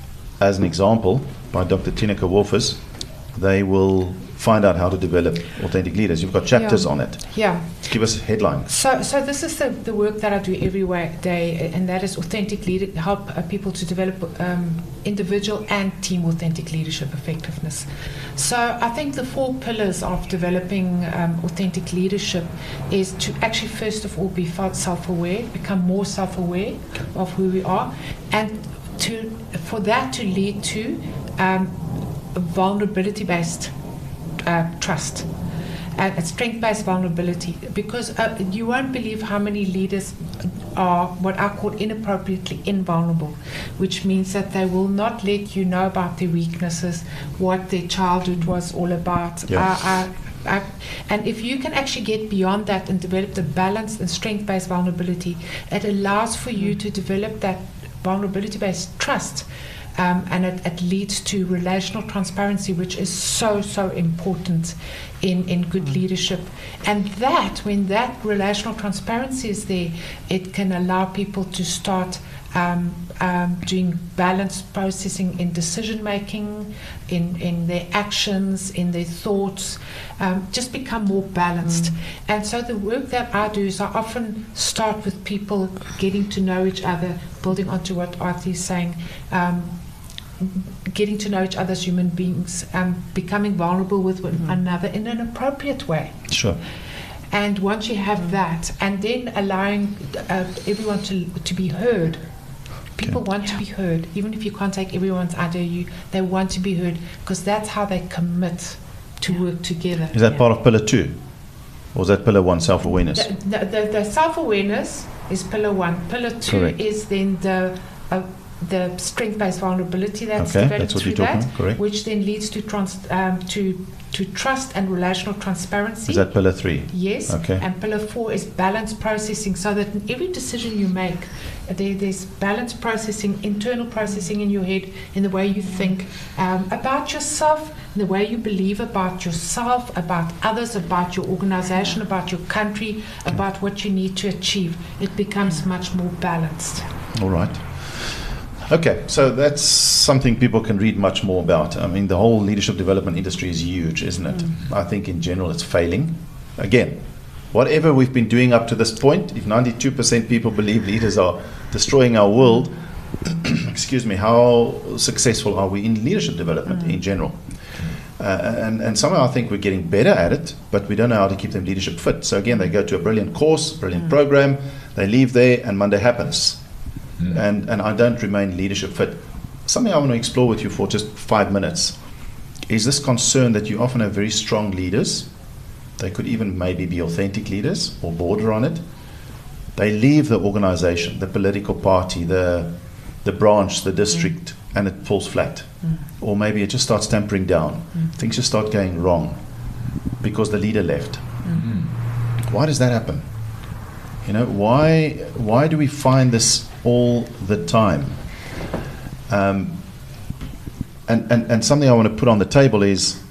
as an example by Doctor Tineke Wolfers, they will find out how to develop authentic leaders. You've got chapters Yeah. on it. Yeah. Give us headlines. So, so this is the, the work that I do every way, day, and that is authentic leader, help uh, people to develop um, individual and team authentic leadership effectiveness. So I think the four pillars of developing um, authentic leadership is to actually first of all be self-aware, become more self-aware of who we are, and to for that to lead to um, vulnerability-based uh, trust. And uh, strength-based vulnerability, because uh, you won't believe how many leaders are what I call inappropriately invulnerable, which means that they will not let you know about their weaknesses, what their childhood was all about. Yeah. Uh, uh, uh, and if you can actually get beyond that and develop the balanced and strength-based vulnerability, it allows for you to develop that vulnerability-based trust. Um, and it, it leads to relational transparency, which is so, so important in, in good mm. leadership. And that, when that relational transparency is there, it can allow people to start um, um, doing balance processing in decision making, in, in their actions, in their thoughts, um, just become more balanced. Mm. And so the work that I do is I often start with people getting to know each other, building onto what Artie is saying, um, getting to know each other as human beings, um, becoming vulnerable with one mm. another in an appropriate way. Sure. And once you have that, and then allowing uh, everyone to to be heard. People okay. want to be heard, even if you can't take everyone's idea. You, they want to be heard because that's how they commit to yeah. work together. Is that yeah. part of pillar two, or is that pillar one, self-awareness? The, the, the, the self-awareness is pillar one. Pillar two Correct. is then the uh, the strength-based vulnerability that's okay, developed that's what through you're talking that, about. Correct. which then leads to trans um, to to trust and relational transparency. Is that pillar three? Yes. Okay. And pillar four is balance processing, so that in every decision you make, there, there's balance processing, internal processing in your head, in the way you think um, about yourself, in the way you believe about yourself, about others, about your organization, about your country, about what you need to achieve. It becomes much more balanced. All right. Okay, so that's something people can read much more about. I mean, the whole leadership development industry is huge, isn't it? Mm. I think in general it's failing. Again, whatever we've been doing up to this point, if ninety-two percent people believe leaders are destroying our world, excuse me, how successful are we in leadership development mm. in general? Uh, and, and somehow I think we're getting better at it, but we don't know how to keep them leadership fit. So again, they go to a brilliant course, brilliant mm. program, they leave there, and Monday happens. Mm. And, and I don't remain leadership fit. Something I want to explore with you for just five minutes is this concern that you often have very strong leaders. They could even maybe be authentic leaders or border on it. They leave the organization, the political party, the the branch, the district, mm. and it falls flat. Mm. Or maybe it just starts tampering down. Mm. Things just start going wrong because the leader left. Mm-hmm. Why does that happen? You know, why why do we find this all the time? Um, and, and, and something I want to put on the table is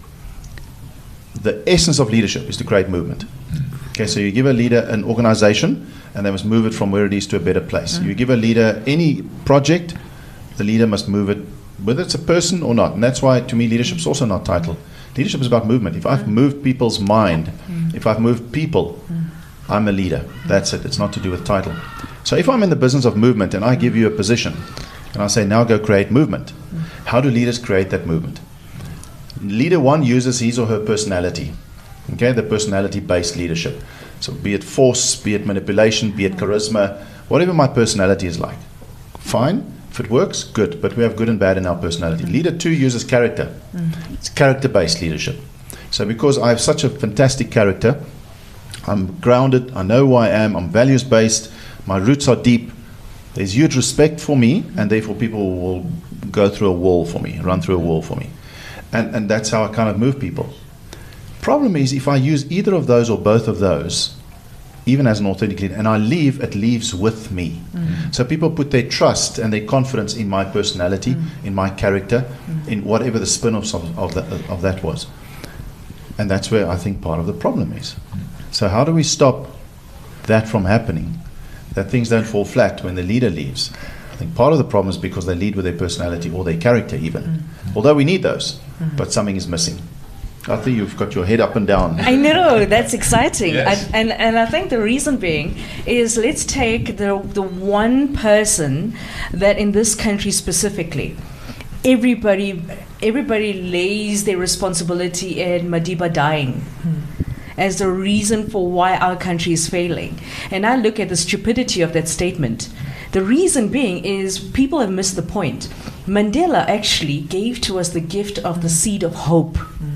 the essence of leadership is to create movement. Okay, so you give a leader an organization and they must move it from where it is to a better place. Mm. You give a leader any project, the leader must move it, whether it's a person or not. And that's why, to me, leadership is also not title. Leadership is about movement. If I've mm. moved people's mind, mm. if I've moved people, mm. I'm a leader. That's it. It's not to do with title. So if I'm in the business of movement and I give you a position and I say, now go create movement, how do leaders create that movement? Leader one uses his or her personality. Okay, the personality-based leadership. So be it force, be it manipulation, be it charisma, whatever my personality is like. Fine. If it works, good. But we have good and bad in our personality. Mm. Leader two uses character. Mm. It's character-based leadership. So because I have such a fantastic character, I'm grounded, I know who I am, I'm values-based, my roots are deep, there's huge respect for me, and therefore people will go through a wall for me, run through a wall for me. And, and that's how I kind of move people. Problem is, if I use either of those or both of those, even as an authentic leader, and I leave, it leaves with me. Mm. So people put their trust and their confidence in my personality, mm. in my character, mm. in whatever the spin-offs of, of, that, of that was. And that's where I think part of the problem is. Mm. So how do we stop that from happening, that things don't fall flat when the leader leaves? I think part of the problem is because they lead with their personality or their character even. Mm. Although we need those, mm. but something is missing. I think you've got your head up and down. I know, that's exciting. Yes. I, and, and I think the reason being is, let's take the, the one person that in this country specifically, everybody everybody lays their responsibility in Madiba dying hmm. as the reason for why our country is failing. And I look at the stupidity of that statement. The reason being is people have missed the point. Mandela actually gave to us the gift of the seed of hope. Hmm.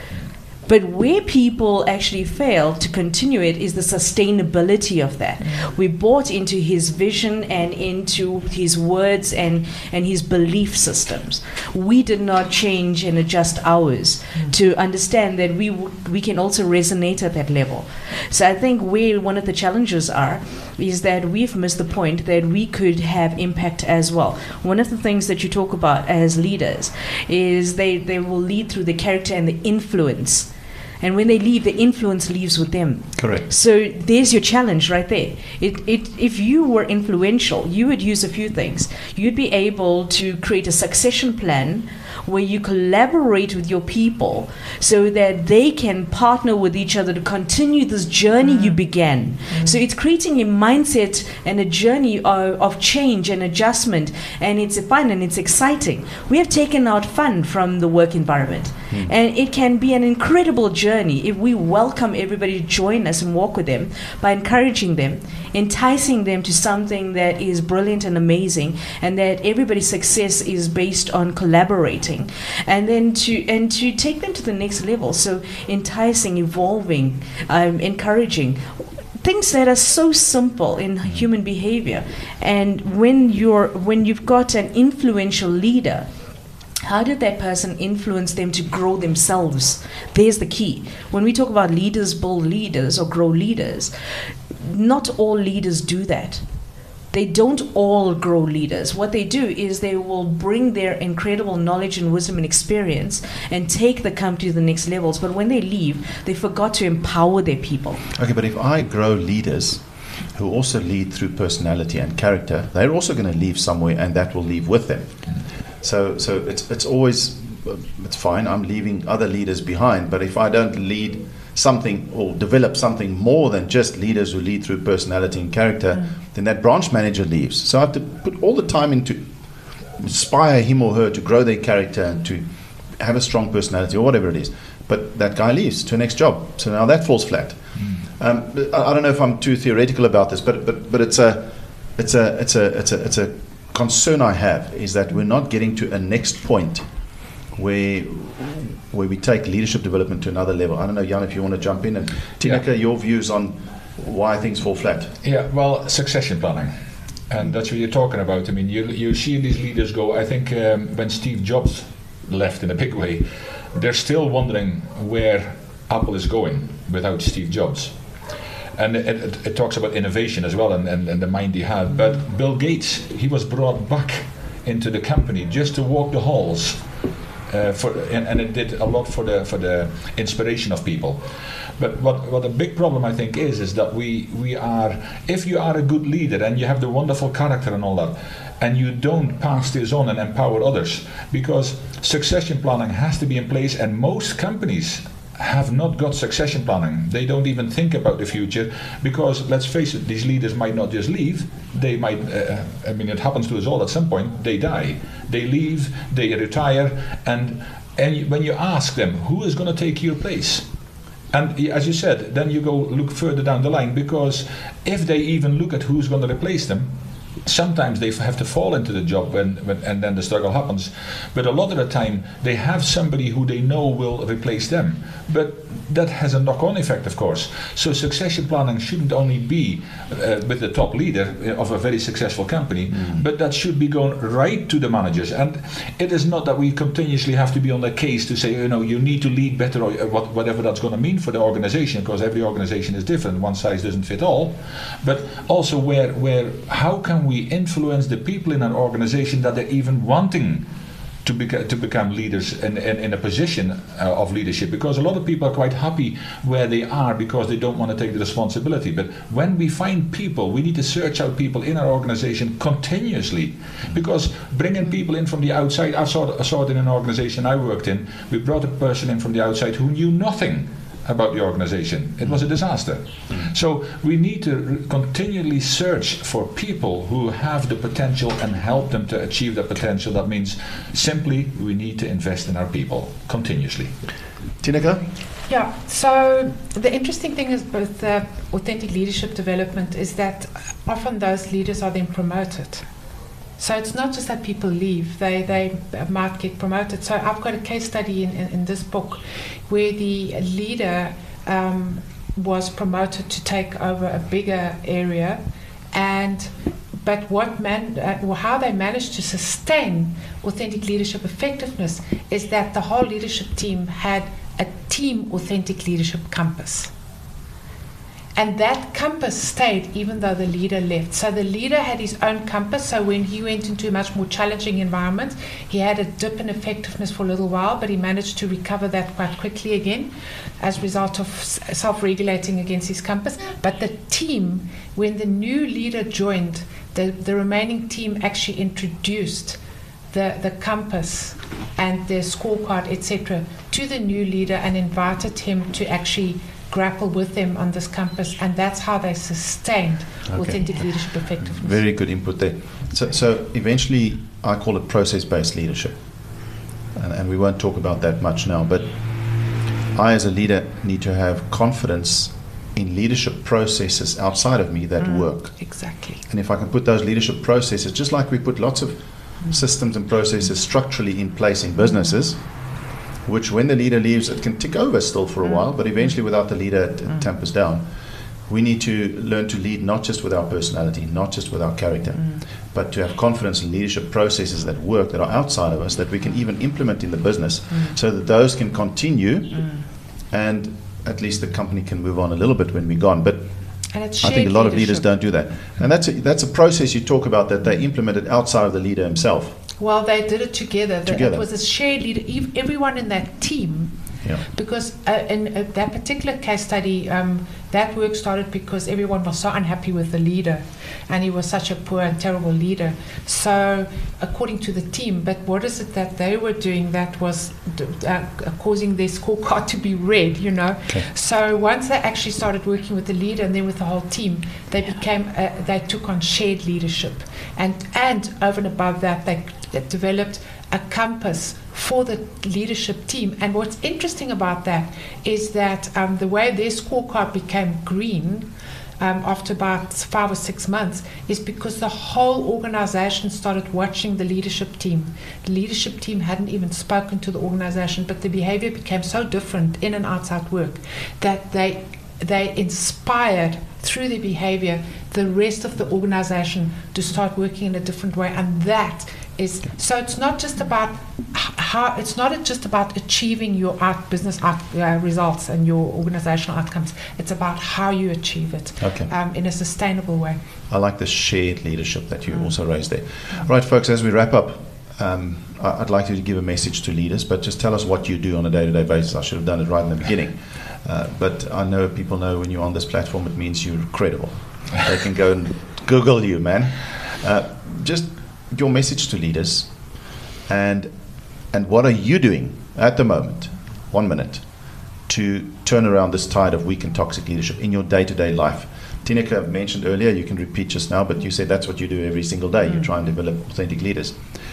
But where people actually fail to continue it is the sustainability of that. Mm. We bought into his vision and into his words and, and his belief systems. We did not change and adjust ours mm. to understand that we w- we can also resonate at that level. So I think where one of the challenges are is that we've missed the point that we could have impact as well. One of the things that you talk about as leaders is they, they will lead through the character and the influence. And when they leave, the influence leaves with them. Correct. So there's your challenge right there. It, it, if you were influential, you would use a few things. You'd be able to create a succession plan where you collaborate with your people so that they can partner with each other to continue this journey mm. you began. Mm. So it's creating a mindset and a journey of, of change and adjustment, and it's fun and it's exciting. We have taken out fun from the work environment, mm. and it can be an incredible journey if we welcome everybody to join us and walk with them by encouraging them, enticing them to something that is brilliant and amazing, and that everybody's success is based on collaborating. And then to and to take them to the next level. So enticing, evolving, um, encouraging, things that are so simple in human behavior. And when you're when you've got an influential leader, how did that person influence them to grow themselves? There's the key. When we talk about leaders build leaders or grow leaders, not all leaders do that. They don't all grow leaders. What they do is they will bring their incredible knowledge and wisdom and experience and take the company to the next levels. But when they leave, they forgot to empower their people. Okay, but if I grow leaders who also lead through personality and character, they're also going to leave somewhere, and that will leave with them. So, so it's it's always it's fine. I'm leaving other leaders behind, but if I don't lead something or develop something more than just leaders who lead through personality and character, mm. then that branch manager leaves. So I have to put all the time into inspire him or her to grow their character and to have a strong personality or whatever it is. But that guy leaves to the next job. So now that falls flat. Mm. Um, I, I don't know if I'm too theoretical about this, but but but it's a it's a it's a it's a it's a concern I have, is that we're not getting to a next point where where we take leadership development to another level. I don't know, Jan, if you want to jump in, and Tineke, yeah. your views on why things fall flat. Yeah, well, succession planning, and that's what you're talking about. I mean, you you see these leaders go. I think um, when Steve Jobs left in a big way, they're still wondering where Apple is going without Steve Jobs. And it, it, it talks about innovation as well, and, and, and the mind he had. But Bill Gates, he was brought back into the company just to walk the halls. Uh, for and, and it did a lot for the for the inspiration of people. But what what a big problem, I think, is is that we we are, if you are a good leader and you have the wonderful character and all that, and you don't pass this on and empower others, because succession planning has to be in place, and most companies have not got succession planning. They don't even think about the future, because let's face it, these leaders might not just leave. They might, uh, I mean, it happens to us all at some point. They die, they leave, they retire, and and when you ask them, who is going to take your place? And as you said, then you go look further down the line, because if they even look at who's going to replace them, sometimes they have to fall into the job when, when and then the struggle happens. But a lot of the time they have somebody who they know will replace them. But that has a knock-on effect, of course. So succession planning shouldn't only be uh, with the top leader of a very successful company, mm. but that should be going right to the managers. And it is not that we continuously have to be on the case to say, you know, you need to lead better, or what, whatever that's going to mean for the organization, because every organization is different. One size doesn't fit all. But also where, where how can we influence the people in an organization that they're even wanting to, beca- to become leaders in, in, in a position uh, of leadership, because a lot of people are quite happy where they are because they don't want to take the responsibility. But when we find people, we need to search out people in our organization continuously, because bringing people in from the outside, I saw, I saw it in an organization I worked in. We brought a person in from the outside who knew nothing about the organization. It was a disaster. Mm. So we need to re- continually search for people who have the potential and help them to achieve that potential. That means simply we need to invest in our people continuously. Tineke? Yeah, so the interesting thing is with uh, authentic leadership development is that often those leaders are then promoted. So it's not just that people leave, they, they might get promoted. So I've got a case study in, in, in this book where the leader um, was promoted to take over a bigger area, and but what man, uh, how they managed to sustain authentic leadership effectiveness is that the whole leadership team had a team authentic leadership compass. And that compass stayed even though the leader left. So the leader had his own compass. So when he went into a much more challenging environment, he had a dip in effectiveness for a little while, but he managed to recover that quite quickly again as a result of self-regulating against his compass. But the team, when the new leader joined, the, the remaining team actually introduced the, the compass and the scorecard, et cetera, to the new leader and invited him to actually grapple with them on this compass, and that's how they sustained Okay. authentic leadership effectiveness. Very good input there. So, so eventually, I call it process-based leadership, and, and we won't talk about that much now. But I, as a leader, need to have confidence in leadership processes outside of me that Mm, work. Exactly. And if I can put those leadership processes, just like we put lots of Mm. systems and processes structurally in place in businesses, which when the leader leaves, it can tick over still for a Mm. while, but eventually without the leader, it, it Mm. tampers down. We need to learn to lead not just with our personality, not just with our character, Mm. but to have confidence in leadership processes that work, that are outside of us, that we can even implement in the business, Mm. so that those can continue, Mm. and at least the company can move on a little bit when we're gone. But And it's I think a shared lot of leaders leadership. don't do that. And that's a, that's a process you talk about that they implemented outside of the leader himself. Well, they did it together. The- Together. It was a shared leader. ev- Everyone in that team, Yeah. because uh, in uh, that particular case study, um, that work started because everyone was so unhappy with the leader, and he was such a poor and terrible leader. So, according to the team, but what is it that they were doing that was d- uh, causing their scorecard to be red? You know. Okay. So once they actually started working with the leader and then with the whole team, they became uh, they took on shared leadership, and and over and above that, they uh, developed a compass for the leadership team. And what's interesting about that is that um, the way their scorecard became green um, after about five or six months is because the whole organization started watching the leadership team. The leadership team hadn't even spoken to the organization, but the behavior became so different in and outside work that they they inspired through their behavior the rest of the organization to start working in a different way. And that is, so it's not just about h- how, it's not just about achieving your out business out, uh, results and your organizational outcomes. It's about how you achieve it Okay. um, in a sustainable way. I like the shared leadership that you Mm. also raised there. Right, folks, as we wrap up, um, I- I'd like you to give a message to leaders, but just tell us what you do on a day-to-day basis. I should have done it right in the beginning. Uh, but I know people know when you're on this platform, it means you're credible. They can go and Google you, man. Uh, just your message to leaders, and and what are you doing at the moment, one minute, to turn around this tide of weak and toxic leadership in your day-to-day life? Tineke mentioned earlier, you can repeat just now, but you said that's what you do every single day. You Mm. try and develop authentic leaders.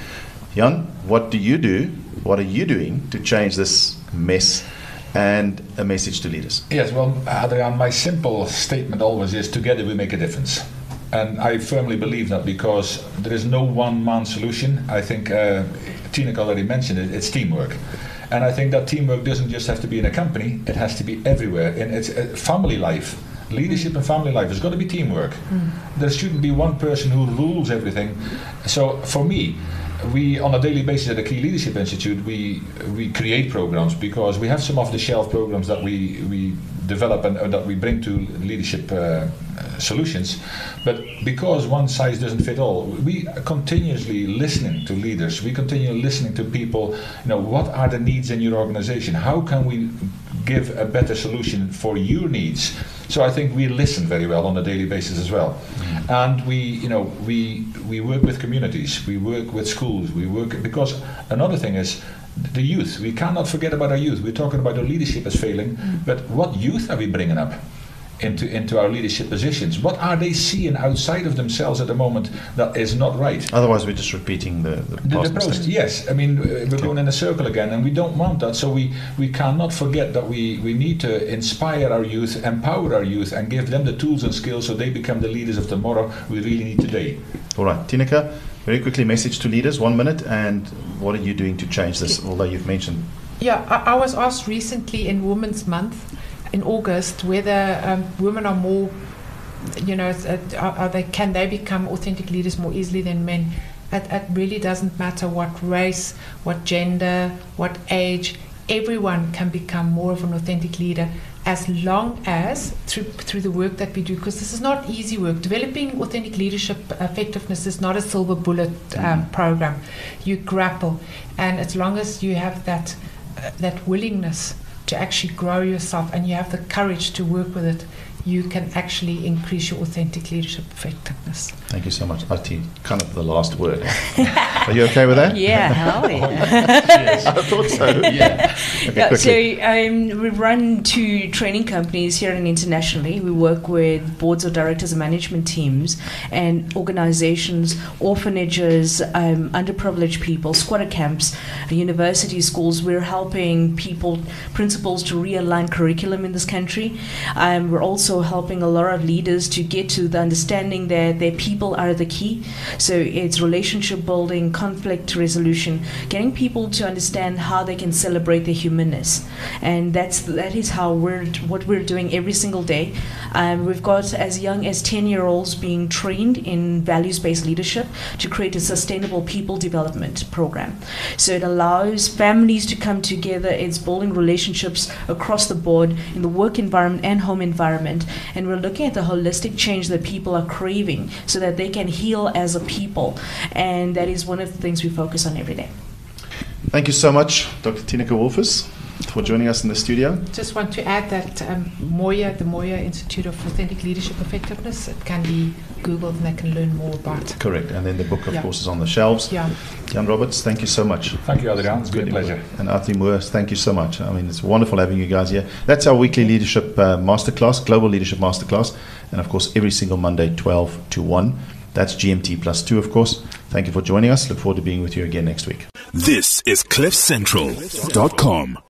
Jan, what do you do? What are you doing to change this mess? And a message to leaders. Yes, well, Adriaan, my simple statement always is together we make a difference. And I firmly believe that because there is no one-man solution. I think uh, Tineke already mentioned it, it's teamwork. And I think that teamwork doesn't just have to be in a company, it has to be everywhere. In its uh, family life, leadership and family life, there's got to be teamwork. Mm. There shouldn't be one person who rules everything. So for me, we on a daily basis at the Key Leadership Institute we we create programs because we have some off-the-shelf programs that we we develop and uh, that we bring to leadership uh, solutions, but because one size doesn't fit all, we are continuously listening to leaders. We continue listening to people. You know, what are the needs in your organization? How can we give a better solution for your needs? So I think we listen very well on a daily basis as well, mm. and we, you know, we we work with communities, we work with schools, we work because another thing is the youth. We cannot forget about our youth. We're talking about our leadership is failing, mm. but what youth are we bringing up into into our leadership positions? What are they seeing outside of themselves at the moment that is not right? Otherwise, we're just repeating the, the, The, past the process, mistakes. yes. I mean, uh, we're Okay. going in a circle again, and we don't want that. So we, we cannot forget that we, we need to inspire our youth, empower our youth, and give them the tools and skills so they become the leaders of tomorrow we really need today. All right, Tineke, very quickly, message to leaders, one minute, and what are you doing to change this? Although you've mentioned, Yeah, I, I was asked recently in Women's Month in August whether um, women are more, you know, uh, are, are they can they become authentic leaders more easily than men? It, it really doesn't matter what race, what gender, what age. Everyone can become more of an authentic leader as long as through through the work that we do, because this is not easy work. Developing authentic leadership effectiveness is not a silver bullet um, mm-hmm. program. You grapple, and as long as you have that uh, that willingness to actually grow yourself and you have the courage to work with it, you can actually increase your authentic leadership effectiveness. Thank you so much. Ati, kind of the last word. Are you okay with that? Yeah, hell yeah. Yes. I thought so. Yeah. Okay, Yeah, so quickly. um, we run two training companies here and internationally. We work with boards of directors and management teams and organizations, orphanages, um, underprivileged people, squatter camps, university schools. We're helping people, principals to realign curriculum in this country. Um, we're also helping a lot of leaders to get to the understanding that their people are the key. So it's relationship building, conflict resolution, getting people to understand how they can celebrate their humanness, and that's that is how we're what we're doing every single day. Um, we've got as young as ten-year-olds being trained in values-based leadership to create a sustainable people development program. So it allows families to come together. It's building relationships across the board in the work environment and home environment, and we're looking at the holistic change that people are craving so that they can heal as a people, and that is one of the things we focus on every day. Thank you so much, Doctor Tineke Wolfers, for joining us in the studio. Just want to add that um, Moya, the Moya Institute of Authentic Leadership Effectiveness, it can be Googled and they can learn more about. Correct. And then the book, of Yeah. course, is on the shelves. Yeah. Jan Roberts, thank you so much. Thank you, Adriaan. It's a great pleasure. And Ati Moore, thank you so much. I mean, it's wonderful having you guys here. That's our weekly leadership uh, masterclass, Global Leadership Masterclass. And, of course, every single Monday, twelve to one. That's G M T plus two, of course. Thank you for joining us. Look forward to being with you again next week. This is cliff central dot com.